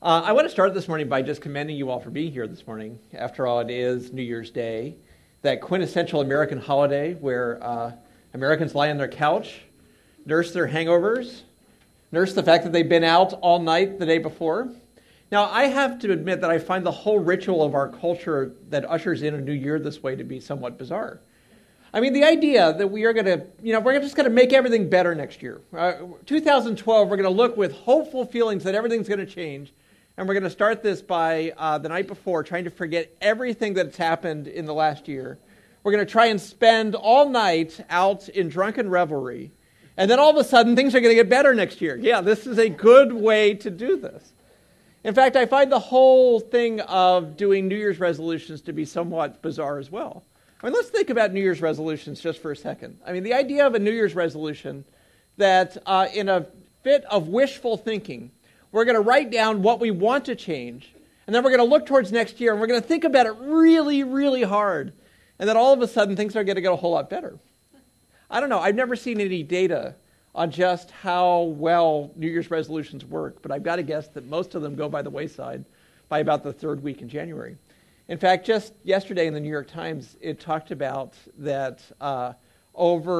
I want to start this morning by just commending you all for being here this morning. After all, it is New Year's Day, that quintessential American holiday where Americans lie on their couch, nurse their hangovers, nurse the fact that they've been out all night the day before. Now, I have to admit that I find the whole ritual of our culture that ushers in a new year this way to be somewhat bizarre. I mean, the idea that we are going to, we're just going to make everything better next year. 2012, we're going to look with hopeful feelings that everything's going to change. And we're going to start this by the night before, trying to forget everything that's happened in the last year. We're going to try and spend all night out in drunken revelry. And then all of a sudden, things are going to get better next year. Yeah, this is a good way to do this. In fact, I find the whole thing of doing New Year's resolutions to be somewhat bizarre as well. I mean, let's think about New Year's resolutions just for a second. I mean, the idea of a New Year's resolution that in a fit of wishful thinking, we're going to write down what we want to change, and then we're going to look towards next year, and we're going to think about it really, really hard, and then all of a sudden things are going to get a whole lot better. I don't know. I've never seen any data on just how well New Year's resolutions work, but I've got to guess that most of them go by the wayside by about the third week in January. In fact, just yesterday in the New York Times, it talked about that over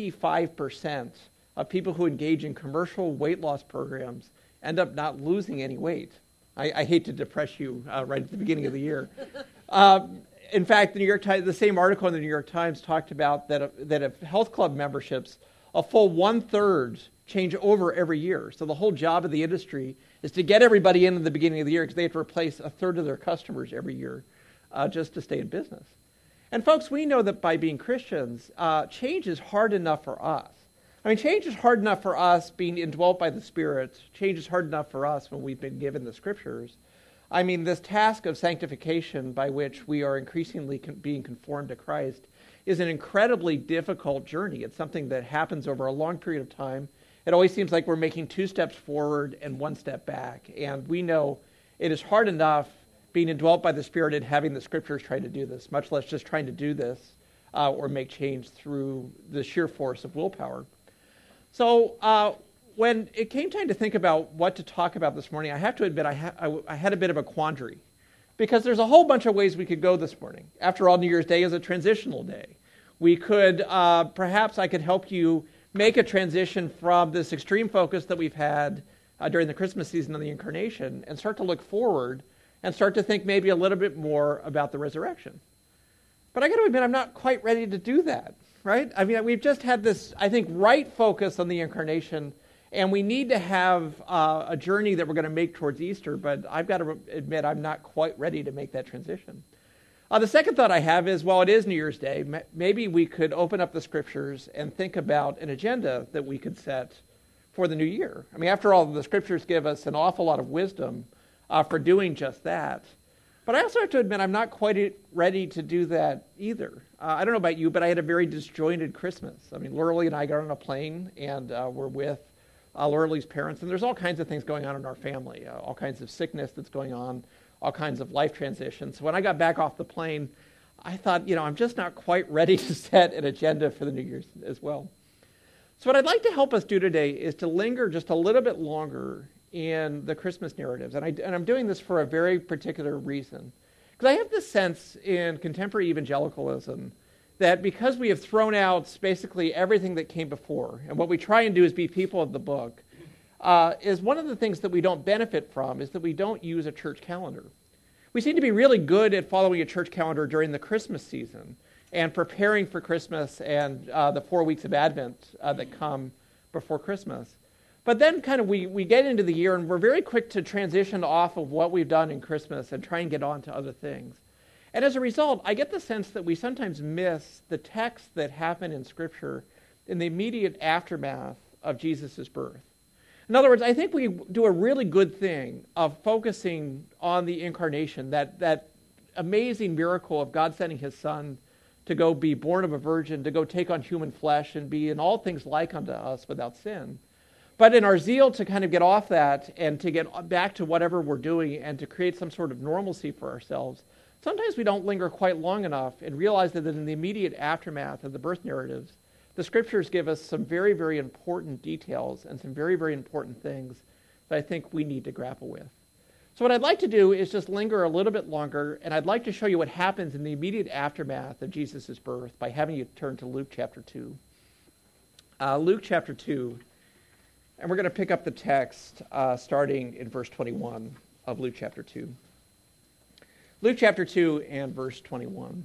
95% of people who engage in commercial weight loss programs end up not losing any weight. I hate to depress you right at the beginning of the year. In fact, the New York Times, the same article in the New York Times talked about that if health club memberships, a full 1/3 change over every year. So the whole job of the industry is to get everybody in at the beginning of the year because they have to replace 1/3 of their customers every year just to stay in business. And folks, we know that by being Christians, change is hard enough for us. I mean, change is hard enough for us being indwelt by the Spirit. Change is hard enough for us when we've been given the Scriptures. I mean, this task of sanctification by which we are increasingly being conformed to Christ is an incredibly difficult journey. It's something that happens over a long period of time. It always seems like we're making 2 steps forward and 1 step back. And we know it is hard enough being indwelt by the Spirit and having the Scriptures try to do this, much less just trying to do this or make change through the sheer force of willpower. So when it came time to think about what to talk about this morning, I have to admit I had a bit of a quandary because there's a whole bunch of ways we could go this morning. After all, New Year's Day is a transitional day. We could, perhaps I could help you make a transition from this extreme focus that we've had during the Christmas season of the Incarnation and start to look forward and start to think maybe a little bit more about the resurrection. But I got to admit, I'm not quite ready to do that. Right? I mean, we've just had this, I think, right focus on the Incarnation, and we need to have a journey that we're going to make towards Easter, but I've got to admit I'm not quite ready to make that transition. The second thought I have is, while it is New Year's Day, maybe we could open up the Scriptures and think about an agenda that we could set for the new year. I mean, after all, the Scriptures give us an awful lot of wisdom for doing just that. But I also have to admit I'm not quite ready to do that either. I don't know about you, but I had a very disjointed Christmas. I mean, Lurley and I got on a plane, and we're with Lurley's parents, and there's all kinds of things going on in our family, all kinds of sickness that's going on, all kinds of life transitions. So when I got back off the plane, I thought, I'm just not quite ready to set an agenda for the New Year's as well. So what I'd like to help us do today is to linger just a little bit longer in the Christmas narratives. And I'm doing this for a very particular reason. Because I have this sense in contemporary evangelicalism that because we have thrown out basically everything that came before, and what we try and do is be people of the book, is one of the things that we don't benefit from is that we don't use a church calendar. We seem to be really good at following a church calendar during the Christmas season and preparing for Christmas and the 4 weeks of Advent that come before Christmas. But then kind of we get into the year and we're very quick to transition off of what we've done in Christmas and try and get on to other things. And as a result, I get the sense that we sometimes miss the texts that happen in Scripture in the immediate aftermath of Jesus' birth. In other words, I think we do a really good thing of focusing on the Incarnation, that amazing miracle of God sending His Son to go be born of a virgin, to go take on human flesh and be in all things like unto us without sin. But in our zeal to kind of get off that and to get back to whatever we're doing and to create some sort of normalcy for ourselves, sometimes we don't linger quite long enough and realize that in the immediate aftermath of the birth narratives, the Scriptures give us some very, very important details and some very, very important things that I think we need to grapple with. So what I'd like to do is just linger a little bit longer, and I'd like to show you what happens in the immediate aftermath of Jesus' birth by having you turn to Luke chapter 2. Luke chapter 2, and we're going to pick up the text starting in verse 21 of Luke chapter 2. Luke chapter 2 and verse 21.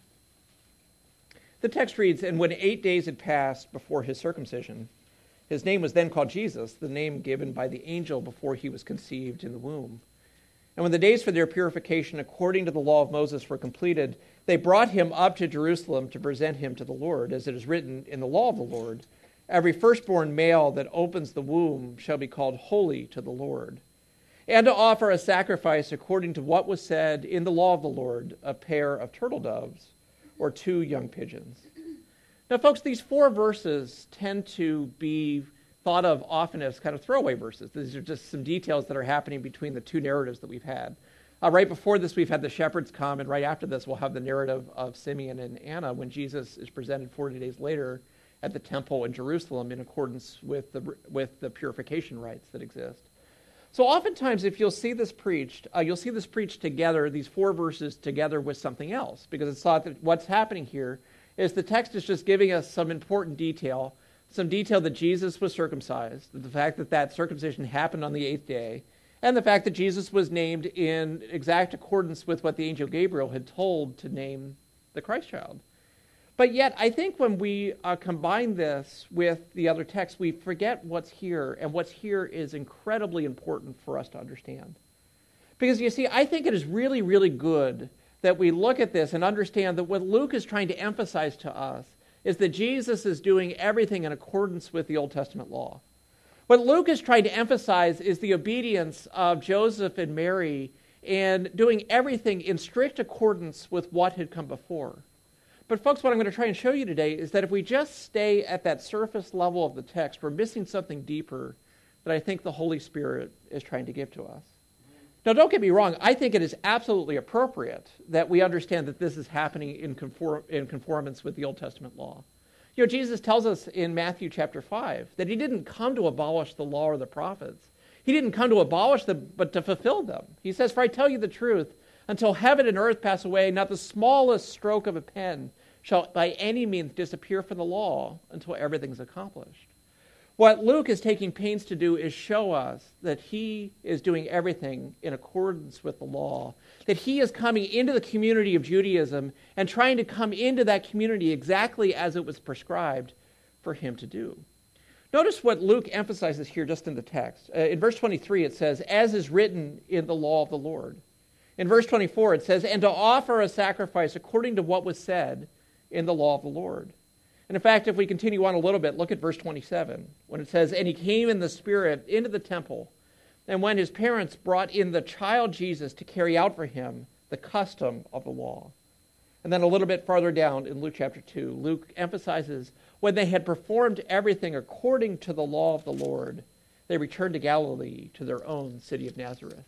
The text reads, "And when 8 days had passed before his circumcision, his name was then called Jesus, the name given by the angel before he was conceived in the womb. And when the days for their purification according to the law of Moses were completed, they brought him up to Jerusalem to present him to the Lord, as it is written in the law of the Lord, every firstborn male that opens the womb shall be called holy to the Lord. And to offer a sacrifice according to what was said in the law of the Lord, a pair of turtle doves or 2 young pigeons." Now, folks, these 4 verses tend to be thought of often as kind of throwaway verses. These are just some details that are happening between the 2 narratives that we've had. Right before this, we've had the shepherds come, and right after this, we'll have the narrative of Simeon and Anna when Jesus is presented 40 days later at the temple in Jerusalem in accordance with the purification rites that exist. So oftentimes, if you'll see this preached together, these 4 verses together with something else, because it's thought that what's happening here is the text is just giving us some important detail, some detail that Jesus was circumcised, the fact that that circumcision happened on the 8th day, and the fact that Jesus was named in exact accordance with what the angel Gabriel had told to name the Christ child. But yet, I think when we combine this with the other texts, we forget what's here, and what's here is incredibly important for us to understand. Because you see, I think it is really, really good that we look at this and understand that what Luke is trying to emphasize to us is that Jesus is doing everything in accordance with the Old Testament law. What Luke is trying to emphasize is the obedience of Joseph and Mary and doing everything in strict accordance with what had come before. But folks, what I'm going to try and show you today is that if we just stay at that surface level of the text, we're missing something deeper that I think the Holy Spirit is trying to give to us. Now, don't get me wrong. I think it is absolutely appropriate that we understand that this is happening in conformance with the Old Testament law. You know, Jesus tells us in Matthew chapter 5 that he didn't come to abolish the law or the prophets. He didn't come to abolish them, but to fulfill them. He says, "For I tell you the truth, until heaven and earth pass away, not the smallest stroke of a pen shall by any means disappear from the law until everything's accomplished." What Luke is taking pains to do is show us that he is doing everything in accordance with the law, that he is coming into the community of Judaism and trying to come into that community exactly as it was prescribed for him to do. Notice what Luke emphasizes here just in the text. In verse 23 it says, "As is written in the law of the Lord." In verse 24 it says, "And to offer a sacrifice according to what was said in the law of the Lord." And in fact, if we continue on a little bit, look at verse 27, when it says, "And he came in the Spirit into the temple, and when his parents brought in the child Jesus to carry out for him the custom of the law." And then a little bit farther down in Luke chapter 2, Luke emphasizes, "When they had performed everything according to the law of the Lord, they returned to Galilee, to their own city of Nazareth."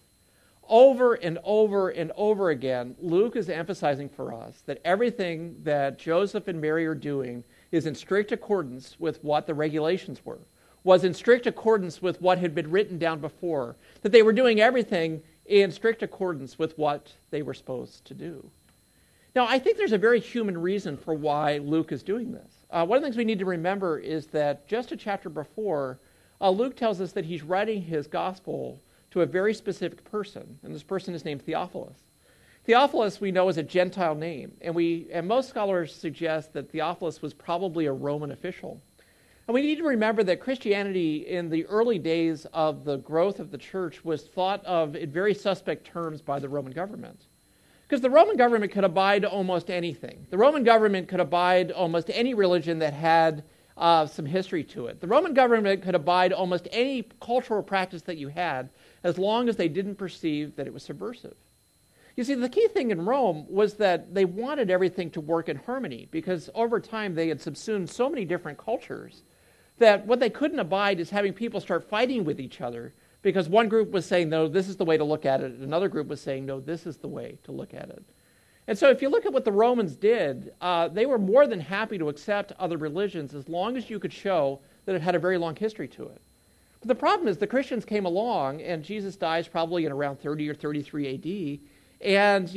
Over and over and over again, Luke is emphasizing for us that everything that Joseph and Mary are doing is in strict accordance with what the regulations were, was in strict accordance with what had been written down before, that they were doing everything in strict accordance with what they were supposed to do. Now, I think there's a very human reason for why Luke is doing this. One of the things we need to remember is that just a chapter before, Luke tells us that he's writing his gospel to a very specific person, and this person is named Theophilus. Theophilus, we know, is a Gentile name, and most scholars suggest that Theophilus was probably a Roman official. And we need to remember that Christianity in the early days of the growth of the church was thought of in very suspect terms by the Roman government. Because the Roman government could abide almost anything. The Roman government could abide almost any religion that had some history to it. The Roman government could abide almost any cultural practice that you had as long as they didn't perceive that it was subversive. You see, the key thing in Rome was that they wanted everything to work in harmony because over time they had subsumed so many different cultures that what they couldn't abide is having people start fighting with each other because one group was saying, no, this is the way to look at it, and another group was saying, no, this is the way to look at it. And so if you look at what the Romans did, they were more than happy to accept other religions as long as you could show that it had a very long history to it. But the problem is the Christians came along, and Jesus dies probably in around 30 or 33 AD, and,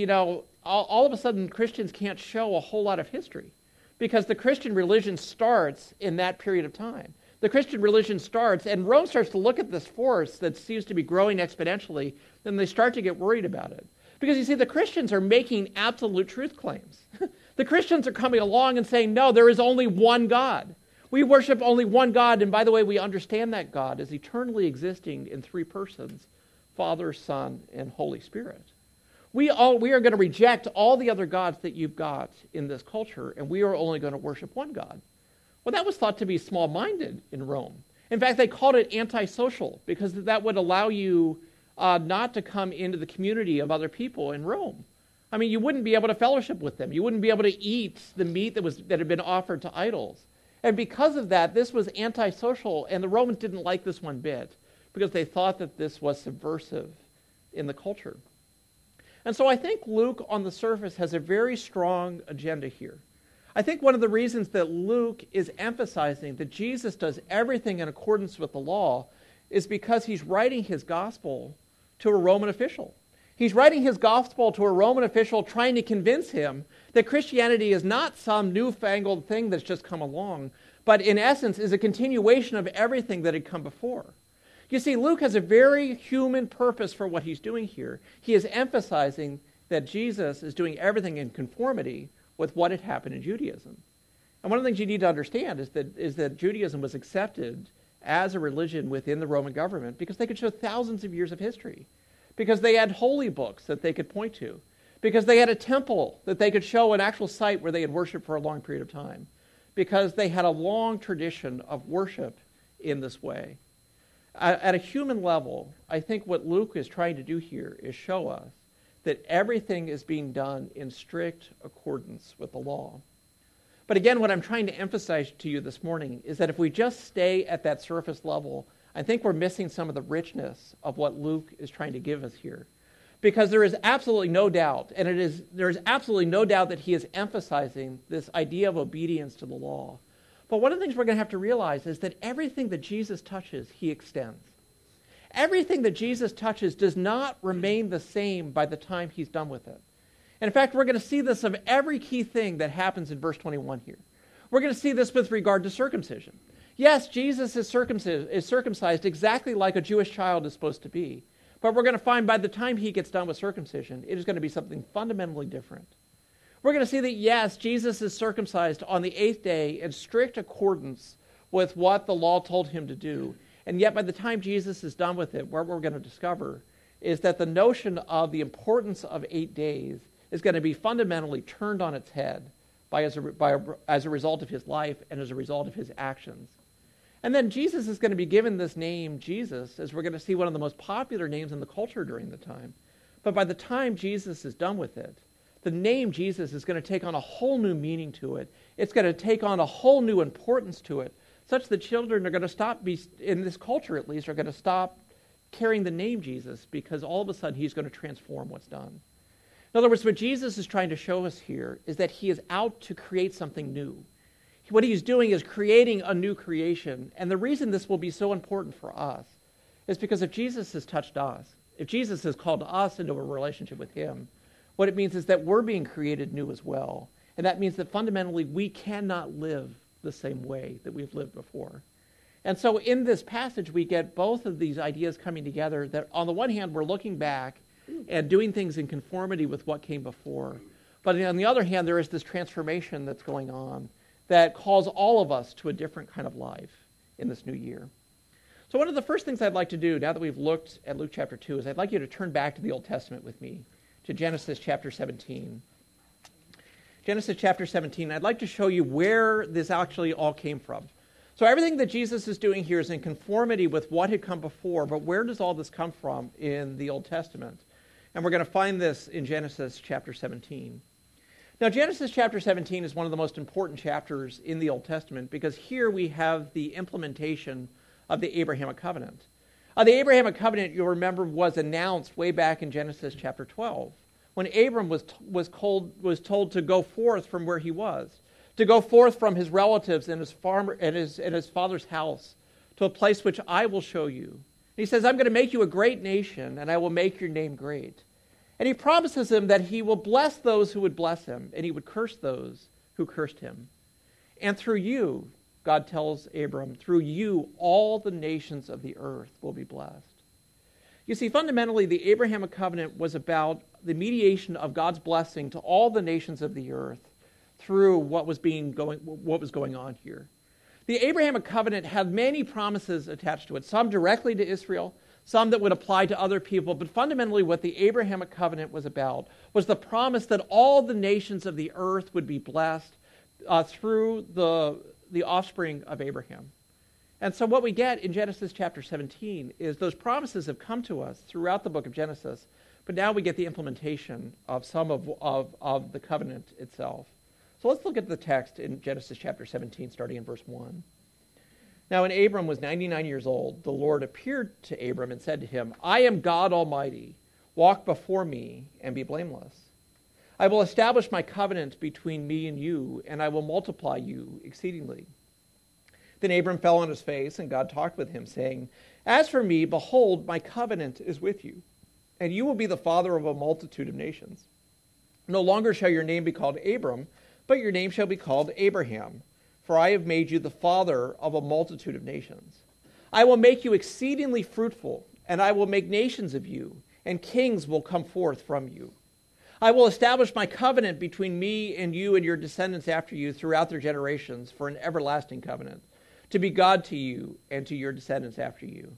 all of a sudden Christians can't show a whole lot of history because the Christian religion starts in that period of time. The Christian religion starts, and Rome starts to look at this force that seems to be growing exponentially, and they start to get worried about it. Because you see, the Christians are making absolute truth claims. The Christians are coming along and saying, no, there is only one God. We worship only one God, and by the way, we understand that God is eternally existing in three persons, Father, Son, and Holy Spirit. We are going to reject all the other gods that you've got in this culture, and we are only going to worship one God. Well, that was thought to be small-minded in Rome. In fact, they called it antisocial because that would allow you not to come into the community of other people in Rome. I mean, you wouldn't be able to fellowship with them. You wouldn't be able to eat the meat that had been offered to idols. And because of that, this was antisocial, and the Romans didn't like this one bit because they thought that this was subversive in the culture. And so I think Luke, on the surface, has a very strong agenda here. I think one of the reasons that Luke is emphasizing that Jesus does everything in accordance with the law is because he's writing his gospel to a Roman official. He's writing his gospel to a Roman official trying to convince him that Christianity is not some newfangled thing that's just come along, but in essence is a continuation of everything that had come before. You see, Luke has a very human purpose for what he's doing here. He is emphasizing that Jesus is doing everything in conformity with what had happened in Judaism. And one of the things you need to understand is that Judaism was accepted as a religion within the Roman government because they could show thousands of years of history, because they had holy books that they could point to, because they had a temple that they could show an actual site where they had worshiped for a long period of time, because they had a long tradition of worship in this way. At a human level, I think what Luke is trying to do here is show us that everything is being done in strict accordance with the law. But again, what I'm trying to emphasize to you this morning is that if we just stay at that surface level, I think we're missing some of the richness of what Luke is trying to give us here. Because there is absolutely no doubt, and there is absolutely no doubt that he is emphasizing this idea of obedience to the law. But one of the things we're going to have to realize is that everything that Jesus touches, he extends. Everything that Jesus touches does not remain the same by the time he's done with it. And in fact, we're going to see this of every key thing that happens in verse 21 here. We're going to see this with regard to circumcision. Yes, Jesus is circumcised exactly like a Jewish child is supposed to be. But we're going to find by the time he gets done with circumcision, it is going to be something fundamentally different. We're going to see that, yes, Jesus is circumcised on the 8th day in strict accordance with what the law told him to do. And yet by the time Jesus is done with it, what we're going to discover is that the notion of the importance of 8 days is going to be fundamentally turned on its head as a result of his life and as a result of his actions. And then Jesus is going to be given this name, Jesus, as we're going to see one of the most popular names in the culture during the time. But by the time Jesus is done with it, the name Jesus is going to take on a whole new meaning to it. It's going to take on a whole new importance to it, such that children are going to stop, in this culture at least, are going to stop carrying the name Jesus because all of a sudden he's going to transform what's done. In other words, what Jesus is trying to show us here is that he is out to create something new. What he's doing is creating a new creation. And the reason this will be so important for us is because if Jesus has touched us, if Jesus has called us into a relationship with him, what it means is that we're being created new as well. And that means that fundamentally we cannot live the same way that we've lived before. And so in this passage, we get both of these ideas coming together, that on the one hand, we're looking back and doing things in conformity with what came before. But on the other hand, there is this transformation that's going on that calls all of us to a different kind of life in this new year. So one of the first things I'd like to do, now that we've looked at Luke chapter 2, is I'd like you to turn back to the Old Testament with me, to Genesis chapter 17. Genesis chapter 17, I'd like to show you where this actually all came from. So everything that Jesus is doing here is in conformity with what had come before, but where does all this come from in the Old Testament? And we're going to find this in Genesis chapter 17. Now, Genesis chapter 17 is one of the most important chapters in the Old Testament because here we have the implementation of the Abrahamic covenant. The Abrahamic covenant, you'll remember, was announced way back in Genesis chapter 12 when Abram was told to go forth from where he was, to go forth from his relatives and his farm and his father's house, to a place which I will show you. And he says, I'm going to make you a great nation, and I will make your name great. And he promises him that he will bless those who would bless him, and he would curse those who cursed him. And through you, God tells Abram, through you, all the nations of the earth will be blessed. You see, fundamentally, the Abrahamic covenant was about the mediation of God's blessing to all the nations of the earth through what was going on here. The Abrahamic covenant had many promises attached to it, some directly to Israel, some that would apply to other people, but fundamentally what the Abrahamic covenant was about was the promise that all the nations of the earth would be blessed through the offspring of Abraham. And so what we get in Genesis chapter 17 is those promises have come to us throughout the book of Genesis, but now we get the implementation of some of the covenant itself. So let's look at the text in Genesis chapter 17, starting in verse 1. Now when Abram was 99 years old, the Lord appeared to Abram and said to him, I am God Almighty. Walk before me and be blameless. I will establish my covenant between me and you, and I will multiply you exceedingly. Then Abram fell on his face, and God talked with him, saying, As for me, behold, my covenant is with you, and you will be the father of a multitude of nations. No longer shall your name be called Abram, but your name shall be called Abraham, for I have made you the father of a multitude of nations. I will make you exceedingly fruitful, and I will make nations of you, and kings will come forth from you. I will establish my covenant between me and you and your descendants after you throughout their generations for an everlasting covenant, to be God to you and to your descendants after you.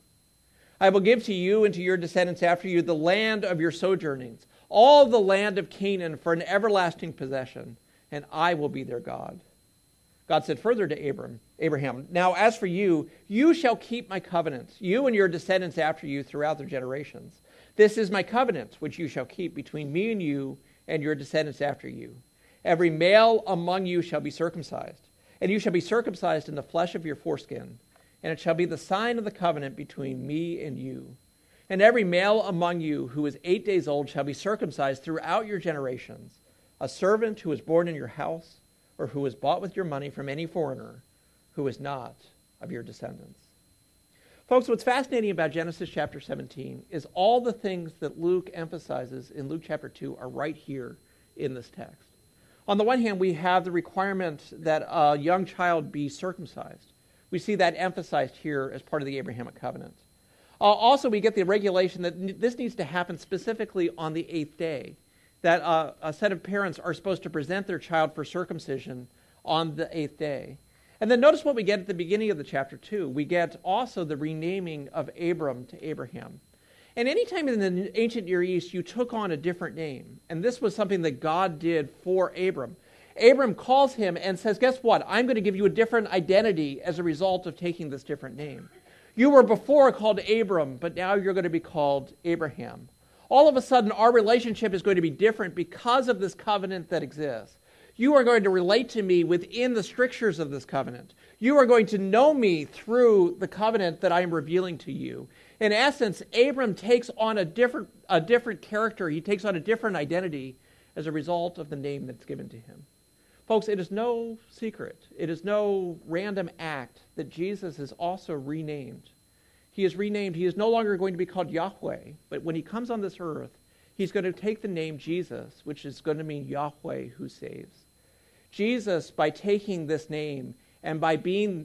I will give to you and to your descendants after you the land of your sojournings, all the land of Canaan for an everlasting possession, and I will be their God. God said further to Abraham, Now as for you, you shall keep my covenant, you and your descendants after you throughout their generations. This is my covenant, which you shall keep between me and your descendants after you. Every male among you shall be circumcised, and you shall be circumcised in the flesh of your foreskin, and it shall be the sign of the covenant between me and you. And every male among you who is 8 days old shall be circumcised throughout your generations. A servant who is born in your house, or who is bought with your money from any foreigner who is not of your descendants. Folks, what's fascinating about Genesis chapter 17 is all the things that Luke emphasizes in Luke chapter 2 are right here in this text. On the one hand, we have the requirement that a young child be circumcised. We see that emphasized here as part of the Abrahamic covenant. Also, we get the regulation that this needs to happen specifically on the 8th day, that a set of parents are supposed to present their child for circumcision on the 8th day. And then notice what we get at the beginning of the chapter 2. We get also the renaming of Abram to Abraham. And anytime in the ancient Near East you took on a different name, and this was something that God did for Abram. Abram calls him and says, guess what? I'm going to give you a different identity as a result of taking this different name. You were before called Abram, but now you're going to be called Abraham. All of a sudden, our relationship is going to be different because of this covenant that exists. You are going to relate to me within the strictures of this covenant. You are going to know me through the covenant that I am revealing to you. In essence, Abram takes on a different character. He takes on a different identity as a result of the name that's given to him. Folks, it is no secret. It is no random act that Jesus is also renamed. He is renamed. He is no longer going to be called Yahweh, but when he comes on this earth, he's going to take the name Jesus, which is going to mean Yahweh who saves. Jesus, by taking this name and by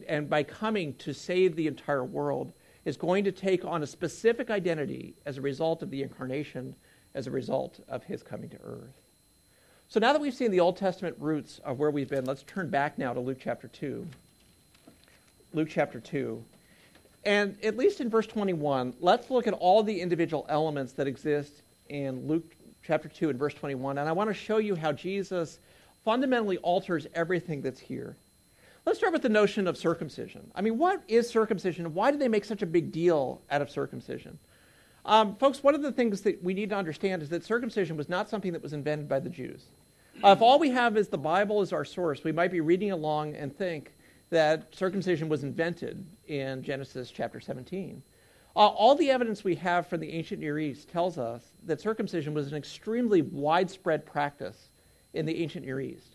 coming to save the entire world, is going to take on a specific identity as a result of the incarnation, as a result of his coming to earth. So now that we've seen the Old Testament roots of where we've been, let's turn back now to Luke chapter 2. Luke chapter 2. And at least in verse 21, let's look at all the individual elements that exist in Luke chapter 2 and verse 21. And I want to show you how Jesus fundamentally alters everything that's here. Let's start with the notion of circumcision. I mean, what is circumcision? Why do they make such a big deal out of circumcision? Folks, one of the things that we need to understand is that circumcision was not something that was invented by the Jews. If all we have is the Bible as our source, we might be reading along and think that circumcision was invented in Genesis chapter 17. All the evidence we have from the ancient Near East tells us that circumcision was an extremely widespread practice in the ancient Near East.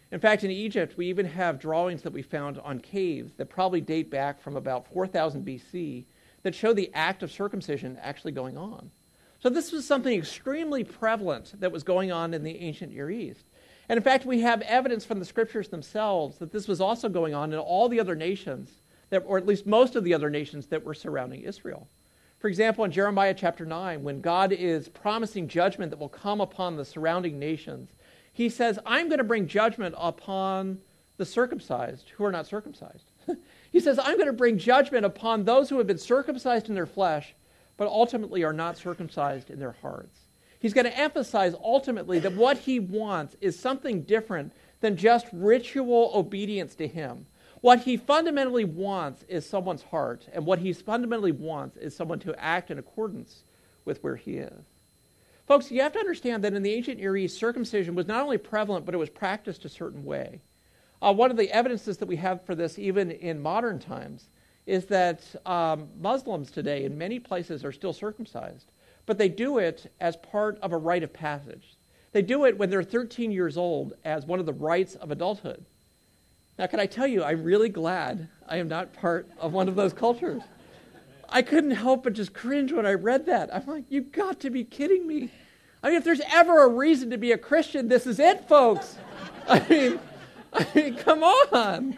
In fact, in Egypt, we even have drawings that we found on caves that probably date back from about 4000 BC that show the act of circumcision actually going on. So this was something extremely prevalent that was going on in the ancient Near East. And in fact, we have evidence from the scriptures themselves that this was also going on in all the other nations, or at least most of the other nations that were surrounding Israel. For example, in Jeremiah chapter 9, when God is promising judgment that will come upon the surrounding nations, he says, I'm going to bring judgment upon the circumcised who are not circumcised. He says, I'm going to bring judgment upon those who have been circumcised in their flesh, but ultimately are not circumcised in their hearts. He's going to emphasize ultimately that what he wants is something different than just ritual obedience to him. What he fundamentally wants is someone's heart, and what he fundamentally wants is someone to act in accordance with where he is. Folks, you have to understand that in the ancient Near East, circumcision was not only prevalent, but it was practiced a certain way. One of the evidences that we have for this, even in modern times, is that Muslims today in many places are still circumcised, but they do it as part of a rite of passage. They do it when they're 13 years old as one of the rites of adulthood. Now, can I tell you, I'm really glad I am not part of one of those cultures. I couldn't help but just cringe when I read that. I'm like, you've got to be kidding me. I mean, if there's ever a reason to be a Christian, this is it, folks. I mean, come on.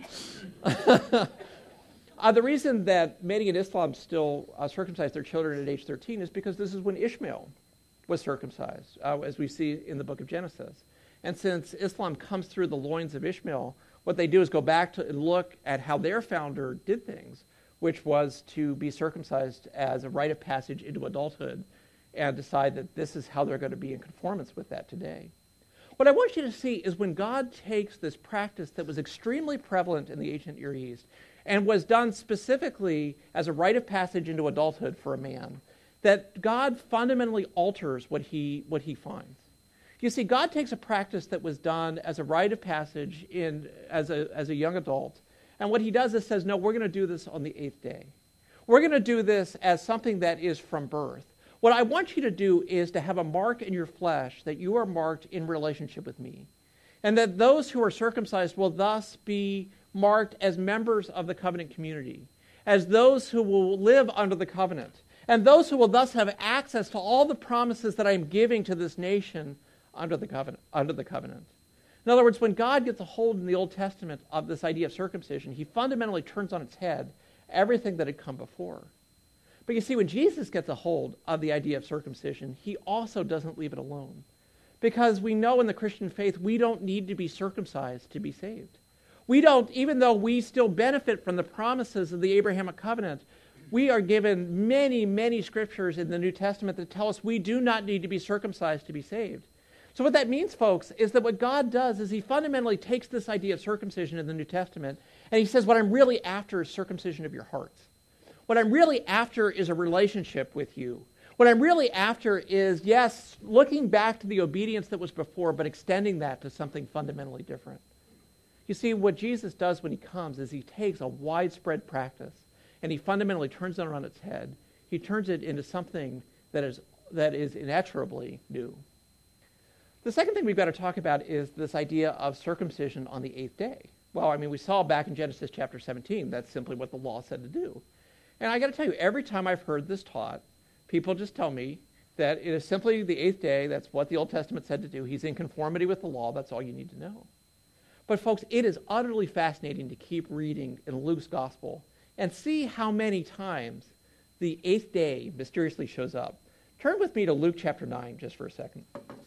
The reason that many in Islam still circumcise their children at age 13 is because this is when Ishmael was circumcised, as we see in the book of Genesis. And since Islam comes through the loins of Ishmael, what they do is go back to and look at how their founder did things, which was to be circumcised as a rite of passage into adulthood and decide that this is how they're going to be in conformance with that today. What I want you to see is when God takes this practice that was extremely prevalent in the ancient Near East and was done specifically as a rite of passage into adulthood for a man, that God fundamentally alters what he finds. You see, God takes a practice that was done as a rite of passage as a young adult, and what he does is says, no, we're going to do this on the 8th day. We're going to do this as something that is from birth. What I want you to do is to have a mark in your flesh that you are marked in relationship with me, and that those who are circumcised will thus be marked as members of the covenant community, as those who will live under the covenant, and those who will thus have access to all the promises that I am giving to this nation under the covenant. In other words, when God gets a hold in the Old Testament of this idea of circumcision, he fundamentally turns on its head everything that had come before. But you see, when Jesus gets a hold of the idea of circumcision, he also doesn't leave it alone. Because we know in the Christian faith, we don't need to be circumcised to be saved. We don't, even though we still benefit from the promises of the Abrahamic covenant, we are given many, many scriptures in the New Testament that tell us we do not need to be circumcised to be saved. So what that means, folks, is that what God does is he fundamentally takes this idea of circumcision in the New Testament, and he says, what I'm really after is circumcision of your hearts. What I'm really after is a relationship with you. What I'm really after is, yes, looking back to the obedience that was before, but extending that to something fundamentally different. You see, what Jesus does when he comes is he takes a widespread practice, and he fundamentally turns it on its head. He turns it into something that is inexorably new. The second thing we've got to talk about is this idea of circumcision on the 8th day. Well, I mean, we saw back in Genesis chapter 17, that's simply what the law said to do. And I got to tell you, every time I've heard this taught, people just tell me that it is simply the 8th day, that's what the Old Testament said to do. He's in conformity with the law, that's all you need to know. But folks, it is utterly fascinating to keep reading in Luke's gospel and see how many times the 8th day mysteriously shows up. Turn with me to Luke chapter 9 just for a second.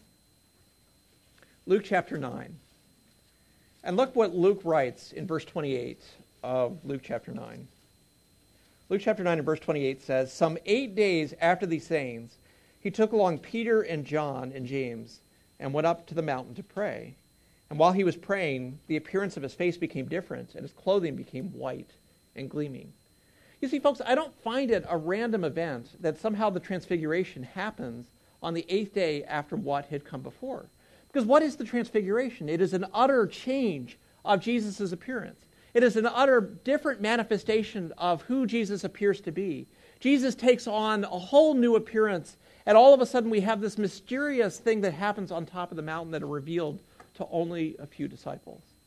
Luke chapter 9. And look what Luke writes in verse 28 of Luke chapter 9. Luke chapter 9 and verse 28 says, some 8 days after these sayings, he took along Peter and John and James and went up to the mountain to pray. And while he was praying, the appearance of his face became different, and his clothing became white and gleaming. You see, folks, I don't find it a random event that somehow the transfiguration happens on the 8th day after what had come before. Because what is the transfiguration? It is an utter change of Jesus' appearance. It is an utter different manifestation of who Jesus appears to be. Jesus takes on a whole new appearance, and all of a sudden we have this mysterious thing that happens on top of the mountain that are revealed to only a few disciples.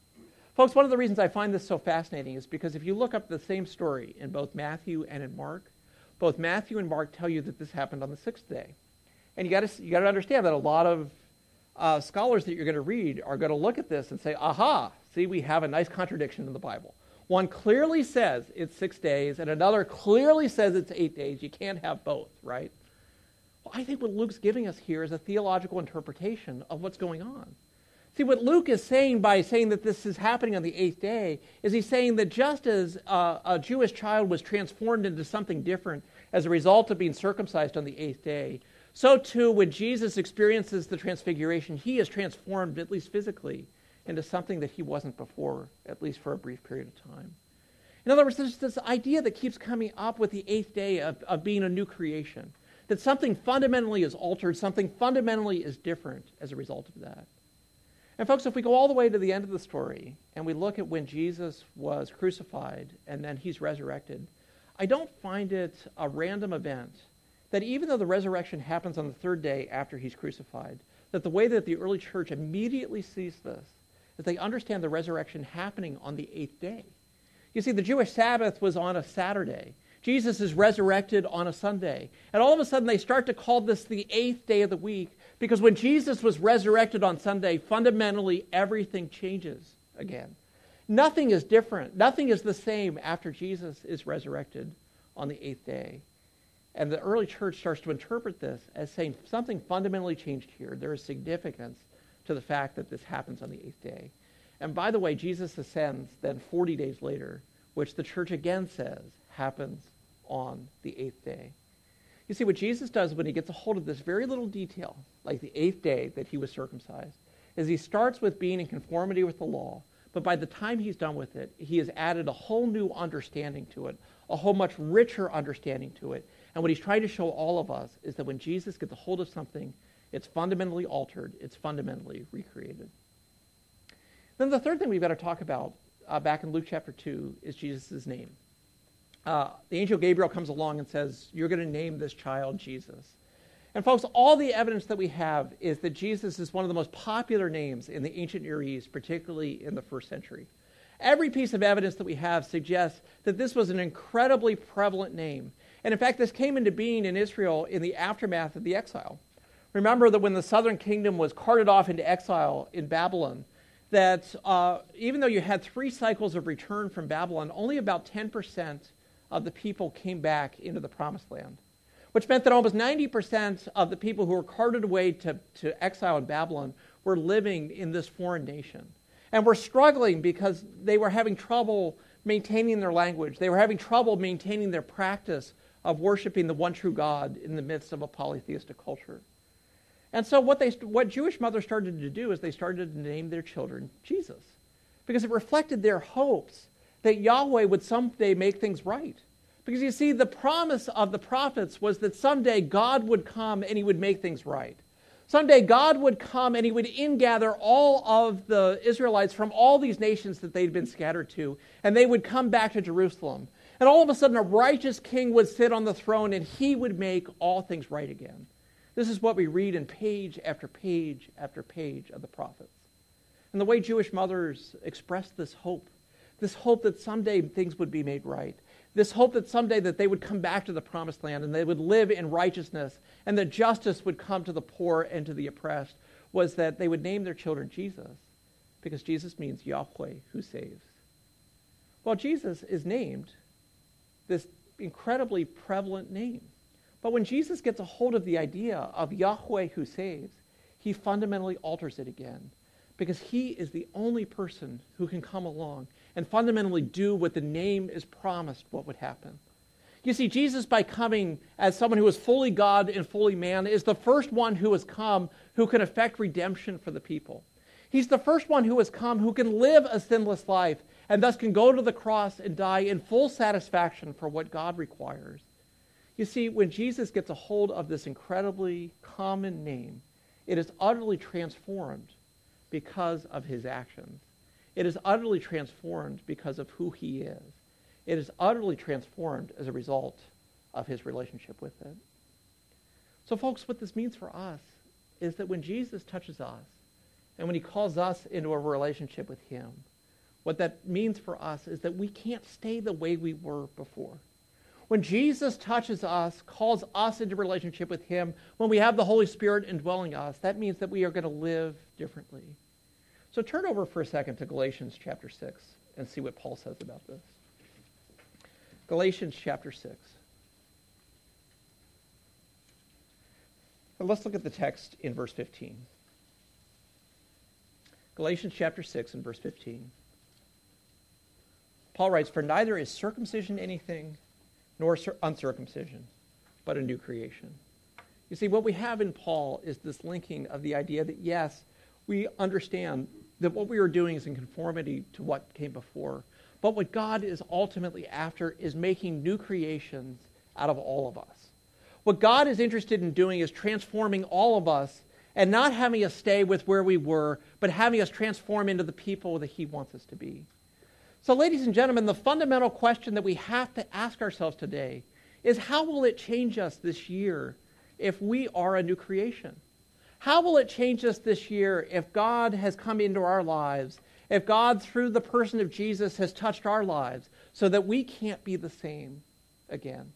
Folks, one of the reasons I find this so fascinating is because if you look up the same story in both Matthew and in Mark, both Matthew and Mark tell you that this happened on the sixth day. And you got to understand that a lot of scholars that you're going to read are going to look at this and say, aha, see, we have a nice contradiction in the Bible. One clearly says it's 6 days, and another clearly says it's 8 days. You can't have both, right? Well, I think what Luke's giving us here is a theological interpretation of what's going on. See, what Luke is saying by saying that this is happening on the 8th day is he's saying that just as a Jewish child was transformed into something different as a result of being circumcised on the 8th day, so too when Jesus experiences the transfiguration, he is transformed, at least physically, into something that he wasn't before, at least for a brief period of time. In other words, there's this idea that keeps coming up with the 8th day of being a new creation, that something fundamentally is altered, something fundamentally is different as a result of that. And folks, if we go all the way to the end of the story and we look at when Jesus was crucified and then he's resurrected, I don't find it a random event that even though the resurrection happens on the 3rd day after he's crucified, that the way that the early church immediately sees this is they understand the resurrection happening on the 8th day. You see, the Jewish Sabbath was on a Saturday. Jesus is resurrected on a Sunday. And all of a sudden they start to call this the 8th day of the week because when Jesus was resurrected on Sunday, fundamentally everything changes again. Nothing is different. Nothing is the same after Jesus is resurrected on the 8th day. And the early church starts to interpret this as saying something fundamentally changed here. There is significance to the fact that this happens on the 8th day. And by the way, Jesus ascends then 40 days later, which the church again says happens on the 8th day. You see, what Jesus does when he gets a hold of this very little detail, like the 8th day that he was circumcised, is he starts with being in conformity with the law, but by the time he's done with it, he has added a whole new understanding to it, a whole much richer understanding to it. And what he's trying to show all of us is that when Jesus gets a hold of something, it's fundamentally altered, it's fundamentally recreated. Then the third thing we've got to talk about back in Luke chapter 2 is Jesus' name. The angel Gabriel comes along and says, you're going to name this child Jesus. And folks, all the evidence that we have is that Jesus is one of the most popular names in the ancient Near East, particularly in the 1st century. Every piece of evidence that we have suggests that this was an incredibly prevalent name. And in fact, this came into being in Israel in the aftermath of the exile. Remember that when the southern kingdom was carted off into exile in Babylon, that even though you had 3 cycles of return from Babylon, only about 10% of the people came back into the promised land, which meant that almost 90% of the people who were carted away to exile in Babylon were living in this foreign nation. And were struggling because they were having trouble maintaining their language. They were having trouble maintaining their practice of worshiping the one true God in the midst of a polytheistic culture. And so what Jewish mothers started to do is they started to name their children Jesus, because it reflected their hopes that Yahweh would someday make things right. Because you see, the promise of the prophets was that someday God would come and he would make things right. Someday God would come and he would ingather all of the Israelites from all these nations that they'd been scattered to, and they would come back to Jerusalem. And all of a sudden a righteous king would sit on the throne and he would make all things right again. This is what we read in page after page after page of the prophets. And the way Jewish mothers expressed this hope that someday things would be made right, this hope that someday that they would come back to the promised land and they would live in righteousness and that justice would come to the poor and to the oppressed, was that they would name their children Jesus, because Jesus means Yahweh who saves. Well, Jesus is named this incredibly prevalent name. But when Jesus gets a hold of the idea of Yahweh who saves, he fundamentally alters it again, because he is the only person who can come along and fundamentally do what the name is promised what would happen. You see, Jesus, by coming as someone who is fully God and fully man, is the first one who has come who can effect redemption for the people. He's the first one who has come who can live a sinless life and thus can go to the cross and die in full satisfaction for what God requires. You see, when Jesus gets a hold of this incredibly common name, it is utterly transformed because of his actions. It is utterly transformed because of who he is. It is utterly transformed as a result of his relationship with it. So folks, what this means for us is that when Jesus touches us and when he calls us into a relationship with him, what that means for us is that we can't stay the way we were before. When Jesus touches us, calls us into relationship with him, when we have the Holy Spirit indwelling us, that means that we are going to live differently. So turn over for a second to Galatians chapter 6 and see what Paul says about this. Galatians chapter 6. And let's look at the text in verse 15. Galatians chapter 6 and verse 15. Paul writes, "For neither is circumcision anything, nor uncircumcision, but a new creation." You see, what we have in Paul is this linking of the idea that, yes, we understand that what we are doing is in conformity to what came before, but what God is ultimately after is making new creations out of all of us. What God is interested in doing is transforming all of us and not having us stay with where we were, but having us transform into the people that he wants us to be. So, ladies and gentlemen, the fundamental question that we have to ask ourselves today is, how will it change us this year if we are a new creation? How will it change us this year if God has come into our lives, if God, through the person of Jesus, has touched our lives so that we can't be the same again?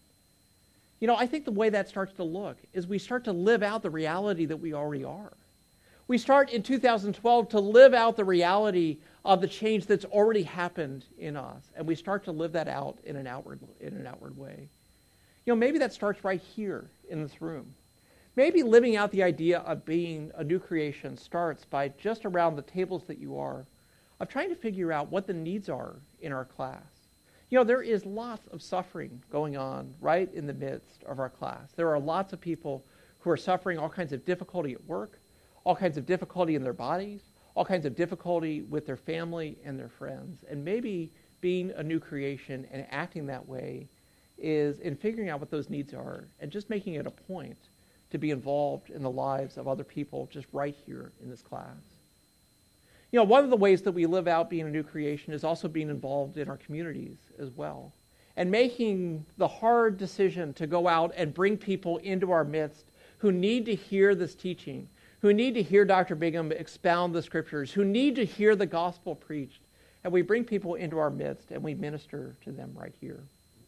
You know, I think the way that starts to look is we start to live out the reality that we already are. We start in 2012 to live out the reality of the change that's already happened in us, and we start to live that out in an outward way. You know, maybe that starts right here in this room. Maybe living out the idea of being a new creation starts by just around the tables that you are, of trying to figure out what the needs are in our class. You know, there is lots of suffering going on right in the midst of our class. There are lots of people who are suffering all kinds of difficulty at work, all kinds of difficulty in their bodies, all kinds of difficulty with their family and their friends. And maybe being a new creation and acting that way is in figuring out what those needs are and just making it a point to be involved in the lives of other people just right here in this class. You know, one of the ways that we live out being a new creation is also being involved in our communities as well, and making the hard decision to go out and bring people into our midst who need to hear this teaching, who need to hear Dr. Bingham expound the scriptures, who need to hear the gospel preached, and we bring people into our midst and we minister to them right here.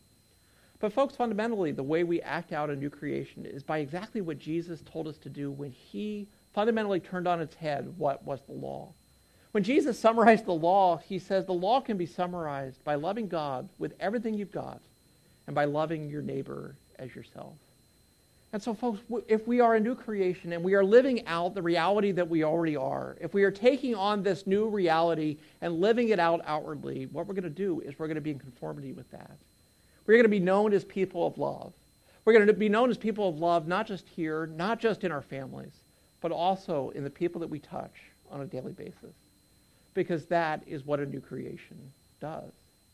But folks, fundamentally, the way we act out a new creation is by exactly what Jesus told us to do when he fundamentally turned on its head what was the law. When Jesus summarized the law, he says the law can be summarized by loving God with everything you've got and by loving your neighbor as yourself. And so, folks, if we are a new creation and we are living out the reality that we already are, if we are taking on this new reality and living it out outwardly, what we're going to do is we're going to be in conformity with that. We're going to be known as people of love. We're going to be known as people of love not just here, not just in our families, but also in the people that we touch on a daily basis. Because that is what a new creation does.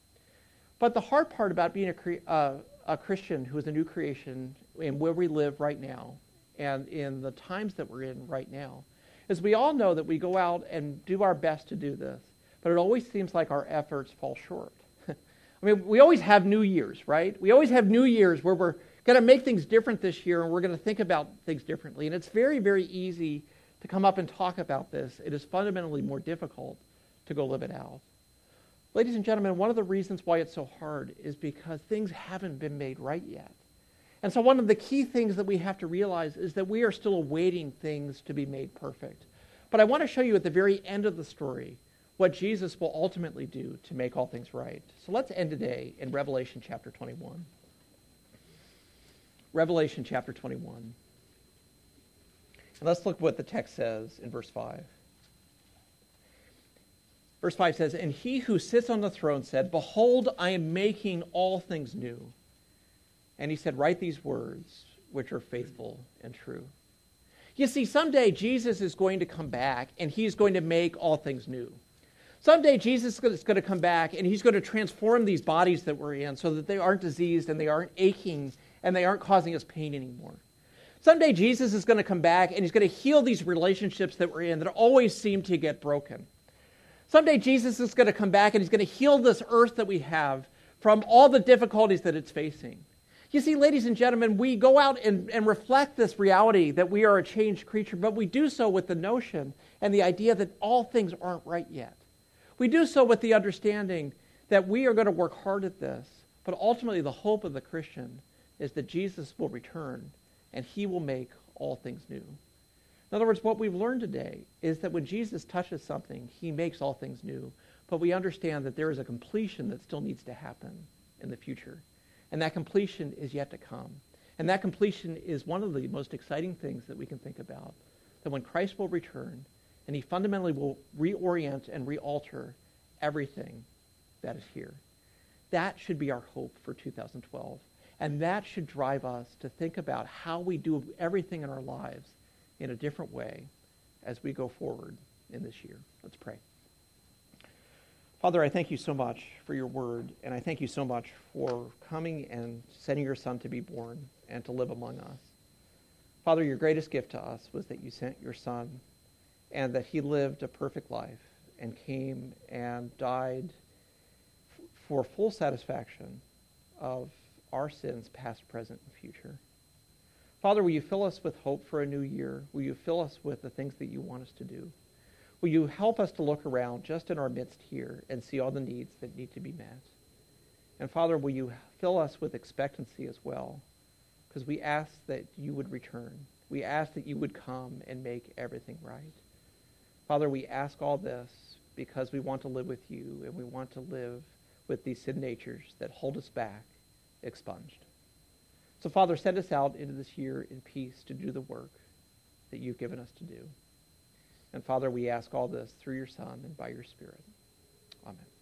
But the hard part about being a Christian who is a new creation in where we live right now and in the times that we're in right now is we all know that we go out and do our best to do this, but it always seems like our efforts fall short. I mean, we always have New Year's, right? We always have New Year's where we're going to make things different this year and we're going to think about things differently. And it's very, very easy to come up and talk about this. It is fundamentally more difficult to go live it out. Ladies and gentlemen, one of the reasons why it's so hard is because things haven't been made right yet. And so one of the key things that we have to realize is that we are still awaiting things to be made perfect. But I want to show you at the very end of the story what Jesus will ultimately do to make all things right. So let's end today in Revelation chapter 21. Revelation chapter 21. And let's look what the text says in verse 5. Verse 5 says, "And he who sits on the throne said, 'Behold, I am making all things new.' And he said, 'Write these words, which are faithful and true.'" You see, someday Jesus is going to come back, and he's going to make all things new. Someday Jesus is going to come back, and he's going to transform these bodies that we're in so that they aren't diseased, and they aren't aching, and they aren't causing us pain anymore. Someday Jesus is going to come back, and he's going to heal these relationships that we're in that always seem to get broken. Someday Jesus is going to come back and he's going to heal this earth that we have from all the difficulties that it's facing. You see, ladies and gentlemen, we go out and reflect this reality that we are a changed creature, but we do so with the notion and the idea that all things aren't right yet. We do so with the understanding that we are going to work hard at this, but ultimately the hope of the Christian is that Jesus will return and he will make all things new. In other words, what we've learned today is that when Jesus touches something, he makes all things new, but we understand that there is a completion that still needs to happen in the future, and that completion is yet to come. And that completion is one of the most exciting things that we can think about, that when Christ will return, and he fundamentally will reorient and realter everything that is here. That should be our hope for 2012. And that should drive us to think about how we do everything in our lives in a different way as we go forward in this year. Let's pray. Father, I thank you so much for your word, and I thank you so much for coming and sending your Son to be born and to live among us. Father, your greatest gift to us was that you sent your Son and that he lived a perfect life and came and died for full satisfaction of our sins, past, present, and future. Father, will you fill us with hope for a new year? Will you fill us with the things that you want us to do? Will you help us to look around just in our midst here and see all the needs that need to be met? And Father, will you fill us with expectancy as well? Because we ask that you would return. We ask that you would come and make everything right. Father, we ask all this because we want to live with you and we want to live with these sin natures that hold us back expunged. So Father, send us out into this year in peace to do the work that you've given us to do. And Father, we ask all this through your Son and by your Spirit. Amen.